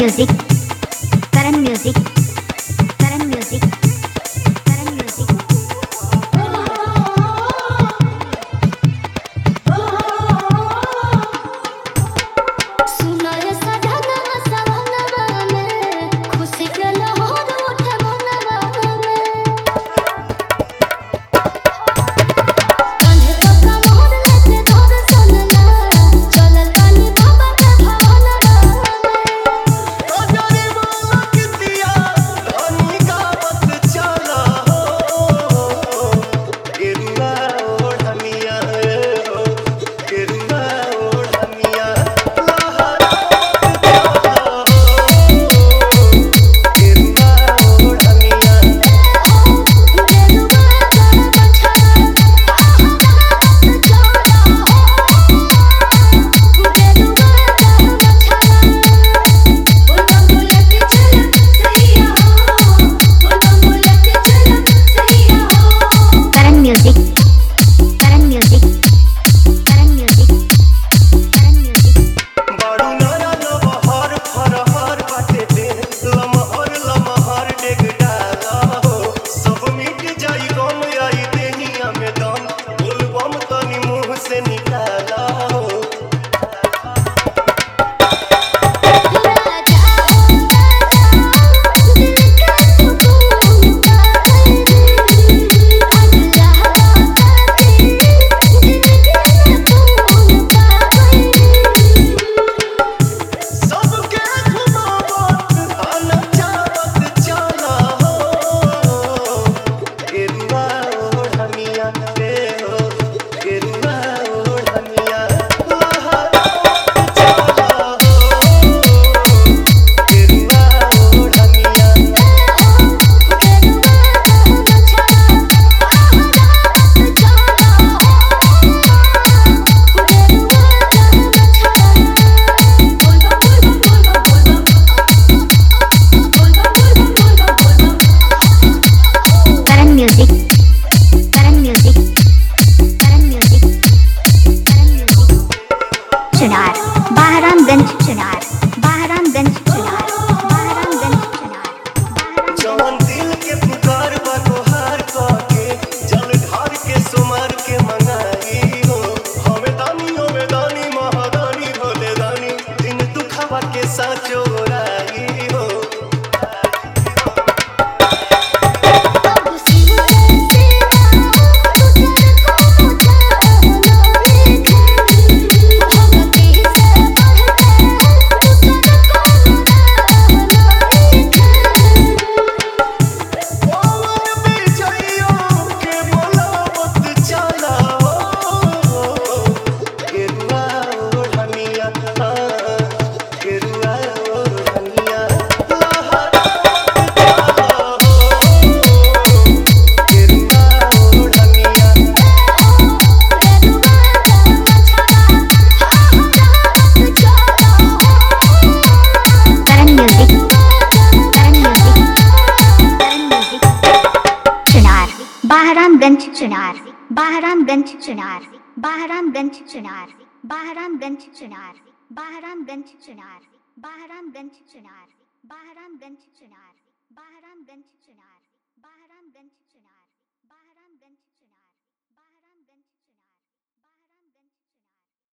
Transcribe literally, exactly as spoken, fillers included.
music, current music, current music, current music. सुनाए सजना सवनवा में खुशी के लहर उठे मनवा में कंधे पर कमर लेके दर्शन ला चलल बानी बाबा के भवनवा गजरी वाला कितिया धनी गावत चला हो केरुआ ओढ़निया हो केरुआ ओढ़निया current music, current music, current music, current music. बारू नाना लमहर फरहर बाटे दे लमहर लमहर डेग डाला हो सब मिट जाई गम आई देहिया में दम बोलबम तनी मुंह से निकाला हो सबके घुमावत आना चावत चला हो केरुआ ओढ़निया रे हो केरुआ ओढ़निया लहरावत चला हो केरुआ ओढ़निया current music, current music, current music, current music. Chunar Bahramganj Chunar Bahramganj Chunar Bahramganj Chunar Bahramganj जवन दिल के पुकार बा तोहार के जल ढार के सुमार के मंगाई हो हमें दानी हमें दानी महादानी भोले दानी दिन दुखवा के साचो राई हो पवन बिछैयो के बोलावत चला हो केरुआ ओढ़निया केरुआ ओढ़निया लहरावत चला हो केरुआ ओढ़निया current music, current music, current music. Chunar Bahramganj Chunar Bahramganj Chunar Bahramganj Chunar Bahramganj Chunar Bahramganj Chunar Bahramganj Chunar Bahramganj Chunar Bahramganj Chunar